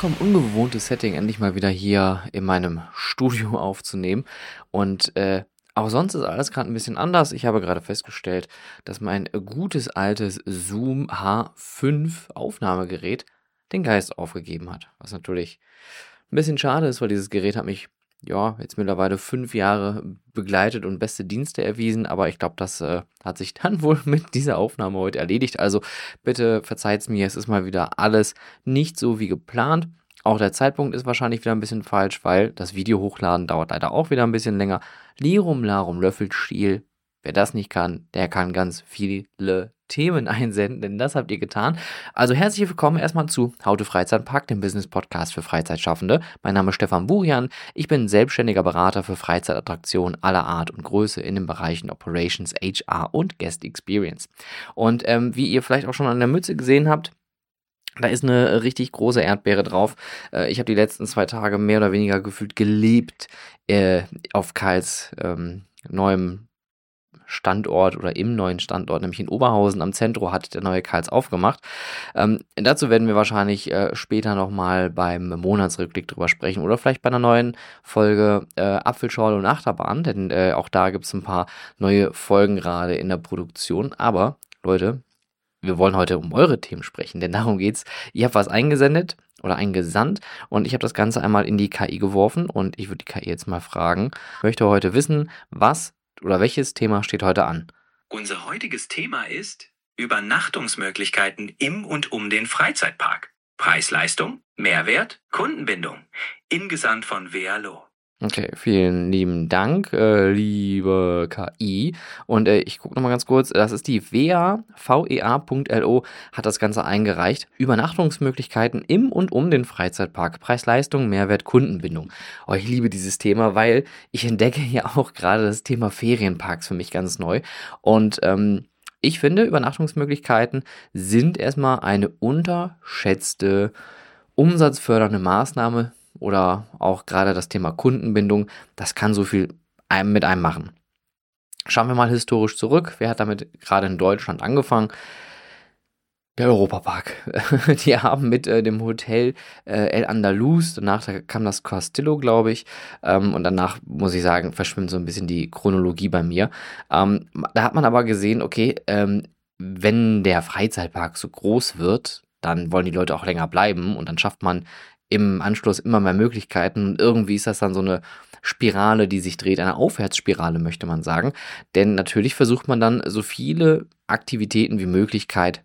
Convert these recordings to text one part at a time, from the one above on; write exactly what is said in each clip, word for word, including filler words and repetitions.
vollkommen ungewohntes Setting, endlich mal wieder hier in meinem Studio aufzunehmen. Und äh, auch sonst ist alles gerade ein bisschen anders. Ich habe gerade festgestellt, dass mein gutes altes Zoom H fünf Aufnahmegerät den Geist aufgegeben hat. Was natürlich ein bisschen schade ist, weil dieses Gerät hat mich ja jetzt mittlerweile fünf Jahre begleitet und beste Dienste erwiesen. Aber ich glaube, das äh, hat sich dann wohl mit dieser Aufnahme heute erledigt. Also bitte verzeiht's mir, es ist mal wieder alles nicht so wie geplant. Auch der Zeitpunkt ist wahrscheinlich wieder ein bisschen falsch, weil das Video hochladen dauert leider auch wieder ein bisschen länger. Lirum Larum Löffelstiel. Wer das nicht kann, der kann ganz viele Themen einsenden, denn das habt ihr getan. Also herzlich willkommen erstmal zu How to Freizeitpark, dem Business-Podcast für Freizeitschaffende. Mein Name ist Stefan Burian. Ich bin selbstständiger Berater für Freizeitattraktionen aller Art und Größe in den Bereichen Operations, H R und Guest Experience. Und ähm, wie ihr vielleicht auch schon an der Mütze gesehen habt, da ist eine richtig große Erdbeere drauf. Äh, ich habe die letzten zwei Tage mehr oder weniger gefühlt gelebt äh, auf Karls ähm, neuem Standort oder im neuen Standort, nämlich in Oberhausen am Zentro, hat der neue Karls aufgemacht. Ähm, dazu werden wir wahrscheinlich äh, später nochmal beim Monatsrückblick drüber sprechen oder vielleicht bei einer neuen Folge äh, Apfelschorle und Achterbahn, denn äh, auch da gibt es ein paar neue Folgen gerade in der Produktion. Aber Leute, wir wollen heute um eure Themen sprechen, denn darum geht's. Ihr habt was eingesendet oder eingesandt und ich habe das Ganze einmal in die K I geworfen und ich würde die K I jetzt mal fragen, ich möchte heute wissen, was oder welches Thema steht heute an? Unser heutiges Thema ist Übernachtungsmöglichkeiten im und um den Freizeitpark. Preis-Leistung, Mehrwert, Kundenbindung. Ingesandt von Vealo. Okay, vielen lieben Dank, äh, liebe K I. Und äh, ich gucke nochmal ganz kurz, das ist die vea, vea.lo, hat das Ganze eingereicht. Übernachtungsmöglichkeiten im und um den Freizeitpark. Preis-Leistung, Mehrwert, Kundenbindung. Oh, ich liebe dieses Thema, weil ich entdecke ja auch gerade das Thema Ferienparks für mich ganz neu. Und ähm, ich finde, Übernachtungsmöglichkeiten sind erstmal eine unterschätzte, umsatzfördernde Maßnahme. Oder auch gerade das Thema Kundenbindung, das kann so viel einem mit einem machen. Schauen wir mal historisch zurück. Wer hat damit gerade in Deutschland angefangen? Der Europapark. Die haben mit äh, dem Hotel äh, El Andalus, danach da kam das Castillo, glaube ich, ähm, und danach, muss ich sagen, verschwimmt so ein bisschen die Chronologie bei mir. Ähm, da hat man aber gesehen, okay, ähm, wenn der Freizeitpark so groß wird, dann wollen die Leute auch länger bleiben und dann schafft man im Anschluss immer mehr Möglichkeiten und irgendwie ist das dann so eine Spirale, die sich dreht, eine Aufwärtsspirale, möchte man sagen. Denn natürlich versucht man dann so viele Aktivitäten wie Möglichkeit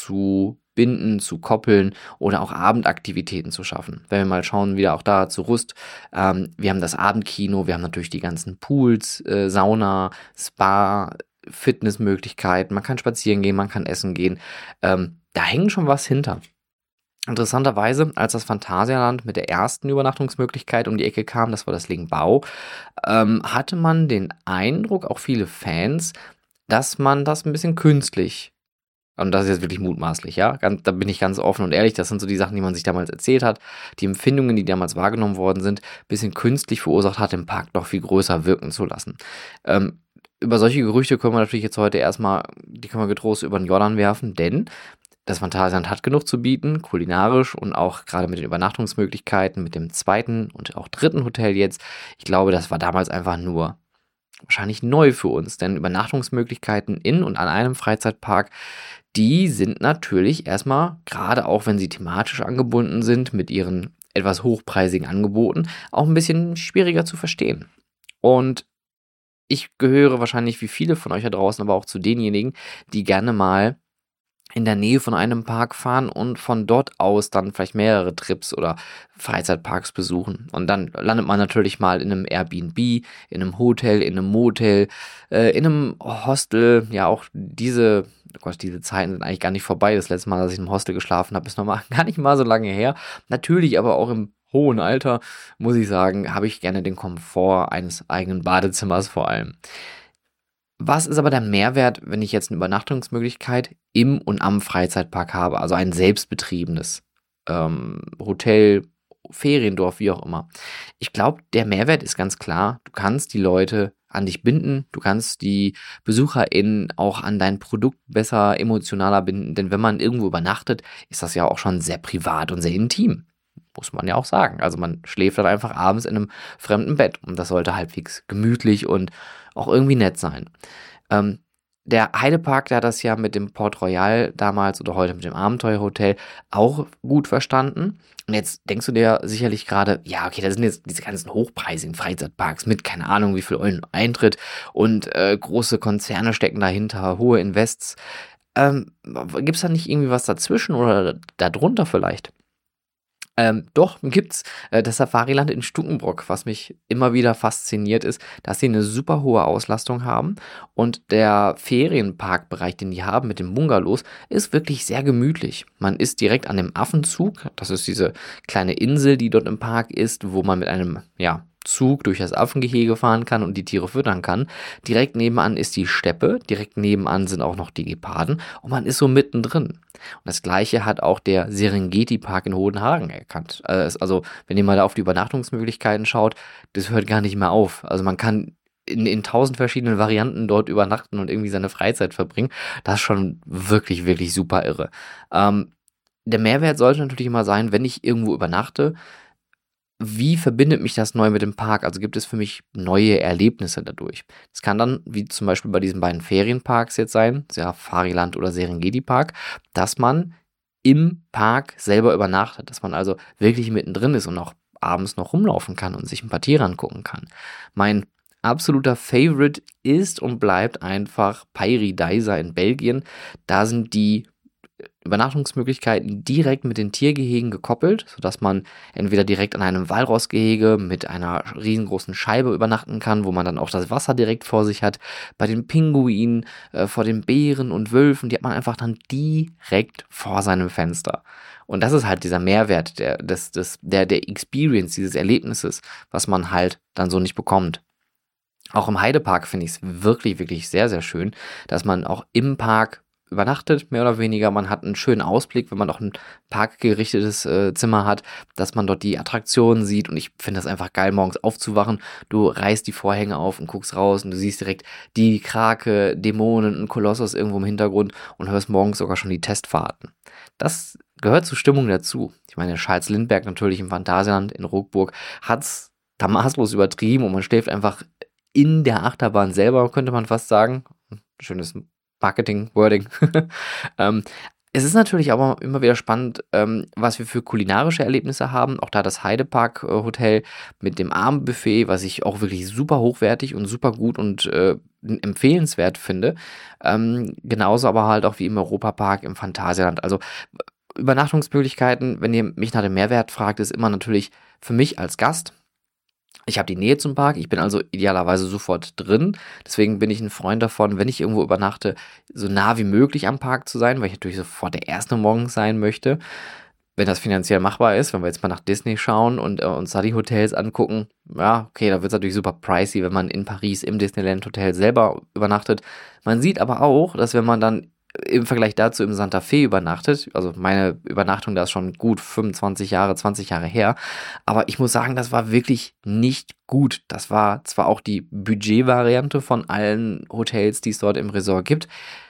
zu binden, zu koppeln oder auch Abendaktivitäten zu schaffen. Wenn wir mal schauen, wieder auch da zu Rust, ähm, wir haben das Abendkino, wir haben natürlich die ganzen Pools, äh, Sauna, Spa, Fitnessmöglichkeiten, man kann spazieren gehen, man kann essen gehen. Ähm, da hängt schon was hinter. Interessanterweise, als das Phantasialand mit der ersten Übernachtungsmöglichkeit um die Ecke kam, das war das Lingbao, ähm, hatte man den Eindruck, auch viele Fans, dass man das ein bisschen künstlich, und das ist jetzt wirklich mutmaßlich, ja, ganz, da bin ich ganz offen und ehrlich, das sind so die Sachen, die man sich damals erzählt hat, die Empfindungen, die damals wahrgenommen worden sind, ein bisschen künstlich verursacht hat, den Park noch viel größer wirken zu lassen. Ähm, über solche Gerüchte können wir natürlich jetzt heute erstmal, die können wir getrost über den Jordan werfen, denn das Phantasialand hat genug zu bieten, kulinarisch und auch gerade mit den Übernachtungsmöglichkeiten, mit dem zweiten und auch dritten Hotel jetzt. Ich glaube, das war damals einfach nur wahrscheinlich neu für uns, denn Übernachtungsmöglichkeiten in und an einem Freizeitpark, die sind natürlich erstmal, gerade auch wenn sie thematisch angebunden sind mit ihren etwas hochpreisigen Angeboten, auch ein bisschen schwieriger zu verstehen. Und ich gehöre wahrscheinlich wie viele von euch da draußen aber auch zu denjenigen, die gerne mal in der Nähe von einem Park fahren und von dort aus dann vielleicht mehrere Trips oder Freizeitparks besuchen. Und dann landet man natürlich mal in einem Airbnb, in einem Hotel, in einem Motel, äh, in einem Hostel. Ja, auch diese, oh Gott, diese Zeiten sind eigentlich gar nicht vorbei. Das letzte Mal, dass ich in einem Hostel geschlafen habe, ist noch mal gar nicht mal so lange her. Natürlich aber auch im hohen Alter, muss ich sagen, habe ich gerne den Komfort eines eigenen Badezimmers vor allem. Was ist aber der Mehrwert, wenn ich jetzt eine Übernachtungsmöglichkeit im und am Freizeitpark habe, also ein selbstbetriebenes ähm, Hotel, Feriendorf, wie auch immer? Ich glaube, der Mehrwert ist ganz klar, du kannst die Leute an dich binden, du kannst die BesucherInnen auch an dein Produkt besser, emotionaler binden, denn wenn man irgendwo übernachtet, ist das ja auch schon sehr privat und sehr intim. muss man ja auch sagen. Also man schläft dann einfach abends in einem fremden Bett und das sollte halbwegs gemütlich und auch irgendwie nett sein. Ähm, der Heidepark, der hat das ja mit dem Port Royal damals oder heute mit dem Abenteuerhotel auch gut verstanden. Und jetzt denkst du dir sicherlich gerade, ja, okay, da sind jetzt diese ganzen hochpreisigen Freizeitparks mit, keine Ahnung, wie viel Eulen Eintritt und äh, große Konzerne stecken dahinter, hohe Invests. Ähm, Gibt es da nicht irgendwie was dazwischen oder darunter vielleicht? Ähm, doch, gibt's. Äh, das Safariland in Stukenbrock, was mich immer wieder fasziniert ist, dass sie eine super hohe Auslastung haben und der Ferienparkbereich, den die haben mit den Bungalows, ist wirklich sehr gemütlich. Man ist direkt an dem Affenzug, das ist diese kleine Insel, die dort im Park ist, wo man mit einem, ja, Zug durch das Affengehege fahren kann und die Tiere füttern kann. Direkt nebenan ist die Steppe, direkt nebenan sind auch noch die Geparden und man ist so mittendrin. Und das gleiche hat auch der Serengeti-Park in Hodenhagen erkannt. Äh, es- Also, wenn ihr mal da auf die Übernachtungsmöglichkeiten schaut, das hört gar nicht mehr auf. Also man kann in, in tausend verschiedenen Varianten dort übernachten und irgendwie seine Freizeit verbringen. Das ist schon wirklich, wirklich super irre. Ähm, der Mehrwert sollte natürlich immer sein, wenn ich irgendwo übernachte, wie verbindet mich das neu mit dem Park? Also gibt es für mich neue Erlebnisse dadurch? Das kann dann, wie zum Beispiel bei diesen beiden Ferienparks jetzt sein, Safariland oder Serengeti Park, dass man im Park selber übernachtet, dass man also wirklich mittendrin ist und auch abends noch rumlaufen kann und sich ein paar Tiere angucken kann. Mein absoluter Favorite ist und bleibt einfach Paradise in Belgien. Da sind die Übernachtungsmöglichkeiten direkt mit den Tiergehegen gekoppelt, sodass man entweder direkt an einem Walrossgehege mit einer riesengroßen Scheibe übernachten kann, wo man dann auch das Wasser direkt vor sich hat. Bei den Pinguinen, äh, vor den Bären und Wölfen, die hat man einfach dann direkt vor seinem Fenster. Und das ist halt dieser Mehrwert der, des, des, der, der Experience, dieses Erlebnisses, was man halt dann so nicht bekommt. Auch im Heidepark finde ich es wirklich, wirklich sehr, sehr schön, dass man auch im Park übernachtet, mehr oder weniger. Man hat einen schönen Ausblick, wenn man auch ein parkgerichtetes äh, Zimmer hat, dass man dort die Attraktionen sieht. Und ich finde das einfach geil, morgens aufzuwachen. Du reißt die Vorhänge auf und guckst raus und du siehst direkt die Krake, Dämonen und Kolossus irgendwo im Hintergrund und hörst morgens sogar schon die Testfahrten. Das gehört zur Stimmung dazu. Ich meine, Charles Lindbergh natürlich im Phantasialand in Rockburg hat's da maßlos übertrieben und man schläft einfach in der Achterbahn selber, könnte man fast sagen. Schönes Marketing-Wording. ähm, es ist natürlich aber immer wieder spannend, ähm, was wir für kulinarische Erlebnisse haben. Auch da das Heidepark-Hotel mit dem Abendbuffet, was ich auch wirklich super hochwertig und super gut und äh, empfehlenswert finde. Ähm, genauso aber halt auch wie im Europapark im Phantasialand. Also Übernachtungsmöglichkeiten, wenn ihr mich nach dem Mehrwert fragt, ist immer natürlich für mich als Gast. Ich habe die Nähe zum Park, ich bin also idealerweise sofort drin. Deswegen bin ich ein Freund davon, wenn ich irgendwo übernachte, so nah wie möglich am Park zu sein, weil ich natürlich sofort der Erste morgens sein möchte. Wenn das finanziell machbar ist, wenn wir jetzt mal nach Disney schauen und äh, uns da die Hotels angucken, ja, okay, da wird es natürlich super pricey, wenn man in Paris im Disneyland Hotel selber übernachtet. Man sieht aber auch, dass wenn man dann im Vergleich dazu im Santa Fe übernachtet, also meine Übernachtung, da ist schon gut fünfundzwanzig Jahre, zwanzig Jahre her, aber ich muss sagen, das war wirklich nicht gut. Das war zwar auch die Budgetvariante von allen Hotels, die es dort im Resort gibt,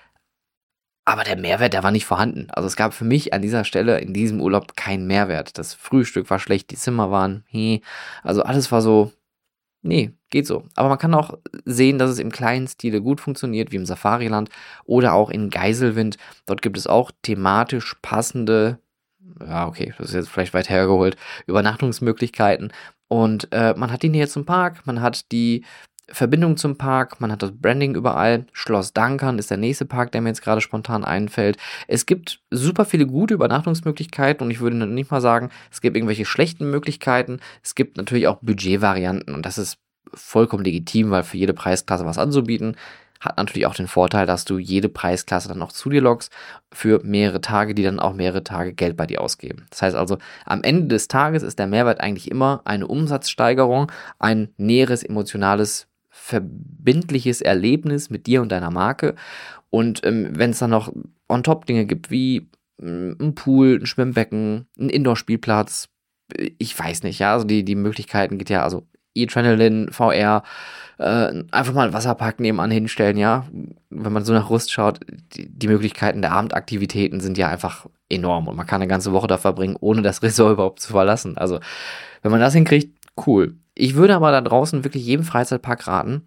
aber der Mehrwert, der war nicht vorhanden. Also es gab für mich an dieser Stelle in diesem Urlaub keinen Mehrwert. Das Frühstück war schlecht, die Zimmer waren, hey, also alles war so, nee, geht so. Aber man kann auch sehen, dass es im kleinen Stile gut funktioniert, wie im Safariland oder auch in Geiselwind. Dort gibt es auch thematisch passende, ja, okay, das ist jetzt vielleicht weit hergeholt, Übernachtungsmöglichkeiten. Und äh, man hat die Nähe zum Park, man hat die Verbindung zum Park, man hat das Branding überall. Schloss Dankern ist der nächste Park, der mir jetzt gerade spontan einfällt. Es gibt super viele gute Übernachtungsmöglichkeiten und ich würde nicht mal sagen, es gibt irgendwelche schlechten Möglichkeiten. Es gibt natürlich auch Budgetvarianten und das ist vollkommen legitim, weil für jede Preisklasse was anzubieten, hat natürlich auch den Vorteil, dass du jede Preisklasse dann auch zu dir loggst für mehrere Tage, die dann auch mehrere Tage Geld bei dir ausgeben. Das heißt also, am Ende des Tages ist der Mehrwert eigentlich immer eine Umsatzsteigerung, ein näheres emotionales verbindliches Erlebnis mit dir und deiner Marke. Und ähm, wenn es dann noch on top Dinge gibt, wie ähm, ein Pool, ein Schwimmbecken, ein Indoor-Spielplatz, äh, ich weiß nicht, ja, also die, die Möglichkeiten geht ja, also E-Adrenaline, V R, äh, einfach mal einen Wasserpark nebenan hinstellen, ja. Wenn man so nach Rust schaut, die, die Möglichkeiten der Abendaktivitäten sind ja einfach enorm und man kann eine ganze Woche da verbringen, ohne das Resort überhaupt zu verlassen. Also, wenn man das hinkriegt, cool. Ich würde aber da draußen wirklich jedem Freizeitpark raten,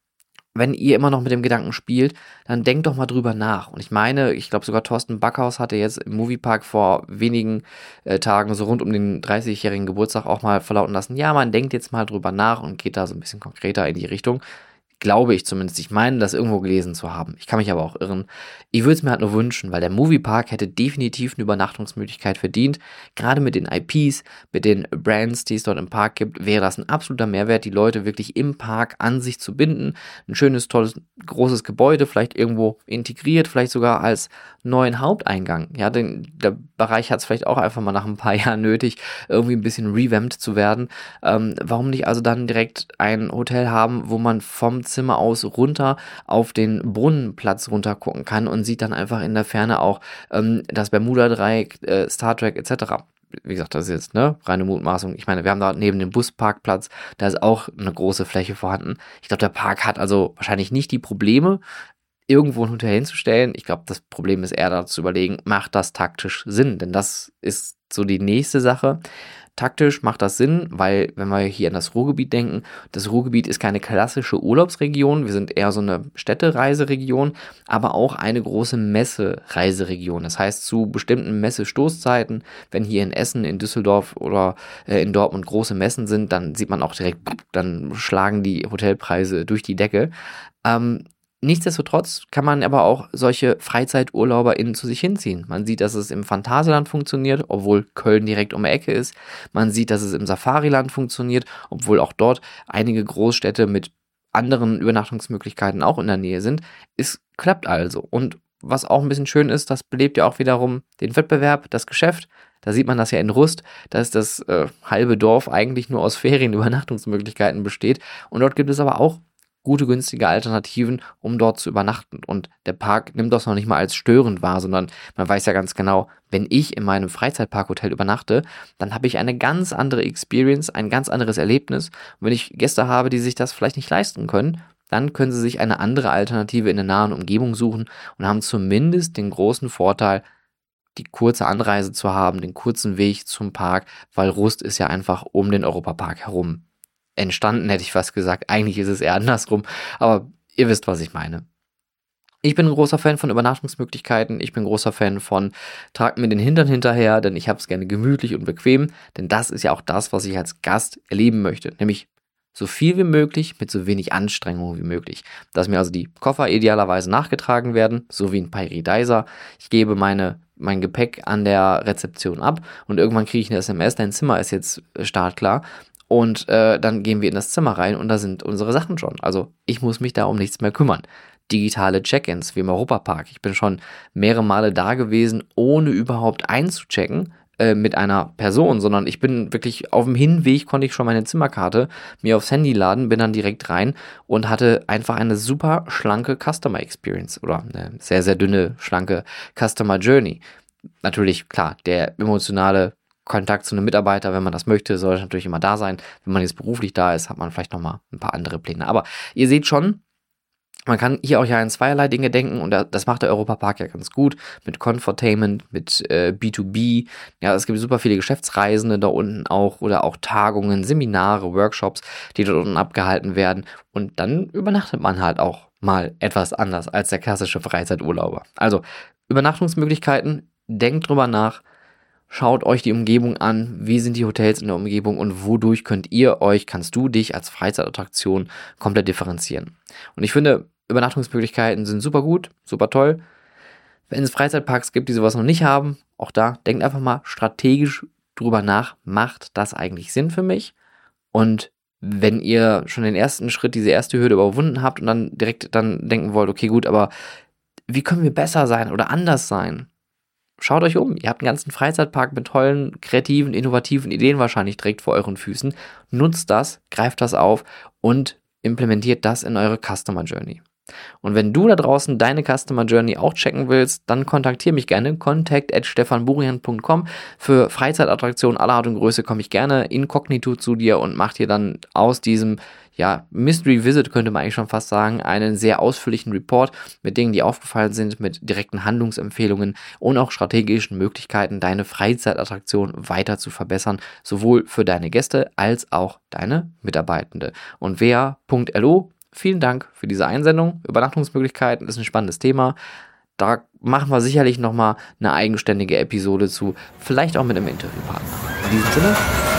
wenn ihr immer noch mit dem Gedanken spielt, dann denkt doch mal drüber nach. Und ich meine, ich glaube sogar Thorsten Backhaus hatte jetzt im Moviepark vor wenigen äh, Tagen so rund um den dreißigjährigen Geburtstag auch mal verlauten lassen, ja, man denkt jetzt mal drüber nach und geht da so ein bisschen konkreter in die Richtung. Glaube ich zumindest. Ich meine, das irgendwo gelesen zu haben. Ich kann mich aber auch irren. Ich würde es mir halt nur wünschen, weil der Moviepark hätte definitiv eine Übernachtungsmöglichkeit verdient. Gerade mit den I Ps, mit den Brands, die es dort im Park gibt, wäre das ein absoluter Mehrwert, die Leute wirklich im Park an sich zu binden. Ein schönes, tolles, großes Gebäude, vielleicht irgendwo integriert, vielleicht sogar als neuen Haupteingang. Ja, denn der Bereich hat es vielleicht auch einfach mal nach ein paar Jahren nötig, irgendwie ein bisschen revamped zu werden. Ähm, warum nicht also dann direkt ein Hotel haben, wo man vom Zimmer aus runter auf den Brunnenplatz runter gucken kann und sieht dann einfach in der Ferne auch ähm, das Bermuda-Dreieck, äh, Star Trek et cetera. Wie gesagt, das ist jetzt ne reine Mutmaßung. Ich meine, wir haben da neben dem Busparkplatz, da ist auch eine große Fläche vorhanden. Ich glaube, der Park hat also wahrscheinlich nicht die Probleme, irgendwo ein Hotel hinzustellen. Ich glaube, das Problem ist eher da zu überlegen, macht das taktisch Sinn? Denn das ist so die nächste Sache. Taktisch macht das Sinn, weil, wenn wir hier an das Ruhrgebiet denken, das Ruhrgebiet ist keine klassische Urlaubsregion, wir sind eher so eine Städtereiseregion, aber auch eine große Messereiseregion. Das heißt, zu bestimmten Messestoßzeiten, wenn hier in Essen, in Düsseldorf oder äh, in Dortmund große Messen sind, dann sieht man auch direkt, dann schlagen die Hotelpreise durch die Decke. Ähm, Nichtsdestotrotz kann man aber auch solche FreizeiturlauberInnen zu sich hinziehen. Man sieht, dass es im Phantasialand funktioniert, obwohl Köln direkt um die Ecke ist. Man sieht, dass es im Safariland funktioniert, obwohl auch dort einige Großstädte mit anderen Übernachtungsmöglichkeiten auch in der Nähe sind. Es klappt also. Und was auch ein bisschen schön ist, das belebt ja auch wiederum den Wettbewerb, das Geschäft. Da sieht man das ja in Rust, dass das äh, halbe Dorf eigentlich nur aus Ferienübernachtungsmöglichkeiten besteht. Und dort gibt es aber auch gute, günstige Alternativen, um dort zu übernachten. Und der Park nimmt das noch nicht mal als störend wahr, sondern man weiß ja ganz genau, wenn ich in meinem Freizeitparkhotel übernachte, dann habe ich eine ganz andere Experience, ein ganz anderes Erlebnis. Und wenn ich Gäste habe, die sich das vielleicht nicht leisten können, dann können sie sich eine andere Alternative in der nahen Umgebung suchen und haben zumindest den großen Vorteil, die kurze Anreise zu haben, den kurzen Weg zum Park, weil Rust ist ja einfach um den Europapark herum entstanden, hätte ich fast gesagt. Eigentlich ist es eher andersrum, aber ihr wisst, was ich meine. Ich bin ein großer Fan von Übernachtungsmöglichkeiten. Ich bin ein großer Fan von tragt mir den Hintern hinterher, denn ich habe es gerne gemütlich und bequem, denn das ist ja auch das, was ich als Gast erleben möchte, nämlich so viel wie möglich mit so wenig Anstrengung wie möglich. Dass mir also die Koffer idealerweise nachgetragen werden, so wie ein Pairidizer. Ich gebe meine mein Gepäck an der Rezeption ab und irgendwann kriege ich eine S M S, dein Zimmer ist jetzt startklar. Und äh, dann gehen wir in das Zimmer rein und da sind unsere Sachen schon. Also ich muss mich da um nichts mehr kümmern. Digitale Check-ins wie im Europapark. Ich bin schon mehrere Male da gewesen, ohne überhaupt einzuchecken äh, mit einer Person, sondern ich bin wirklich auf dem Hinweg, konnte ich schon meine Zimmerkarte mir aufs Handy laden, bin dann direkt rein und hatte einfach eine super schlanke Customer Experience oder eine sehr, sehr dünne, schlanke Customer Journey. Natürlich, klar, der emotionale Kontakt zu einem Mitarbeiter, wenn man das möchte, soll natürlich immer da sein. Wenn man jetzt beruflich da ist, hat man vielleicht nochmal ein paar andere Pläne. Aber ihr seht schon, man kann hier auch ja in zweierlei Dinge denken und das macht der Europapark ja ganz gut mit Comfortainment, mit äh, B zwei B. Ja, es gibt super viele Geschäftsreisende da unten auch oder auch Tagungen, Seminare, Workshops, die dort unten abgehalten werden und dann übernachtet man halt auch mal etwas anders als der klassische Freizeiturlauber. Also Übernachtungsmöglichkeiten, denkt drüber nach. Schaut euch die Umgebung an, wie sind die Hotels in der Umgebung und wodurch könnt ihr euch, kannst du dich als Freizeitattraktion komplett differenzieren. Und ich finde, Übernachtungsmöglichkeiten sind super gut, super toll. Wenn es Freizeitparks gibt, die sowas noch nicht haben, auch da, denkt einfach mal strategisch drüber nach, macht das eigentlich Sinn für mich? Und wenn ihr schon den ersten Schritt, diese erste Hürde überwunden habt und dann direkt dann denken wollt, okay gut, aber wie können wir besser sein oder anders sein? Schaut euch um, ihr habt einen ganzen Freizeitpark mit tollen, kreativen, innovativen Ideen wahrscheinlich direkt vor euren Füßen. Nutzt das, greift das auf und implementiert das in eure Customer Journey. Und wenn du da draußen deine Customer Journey auch checken willst, dann kontaktiere mich gerne, contact at stefanburian punkt com. Für Freizeitattraktionen aller Art und Größe komme ich gerne inkognito zu dir und mache dir dann aus diesem ja, Mystery Visit, könnte man eigentlich schon fast sagen, einen sehr ausführlichen Report mit Dingen, die aufgefallen sind, mit direkten Handlungsempfehlungen und auch strategischen Möglichkeiten, deine Freizeitattraktion weiter zu verbessern, sowohl für deine Gäste als auch deine Mitarbeitende. Und w a punkt l o, vielen Dank für diese Einsendung. Übernachtungsmöglichkeiten ist ein spannendes Thema. Da machen wir sicherlich nochmal eine eigenständige Episode zu, vielleicht auch mit einem Interviewpartner. In diesem Sinne,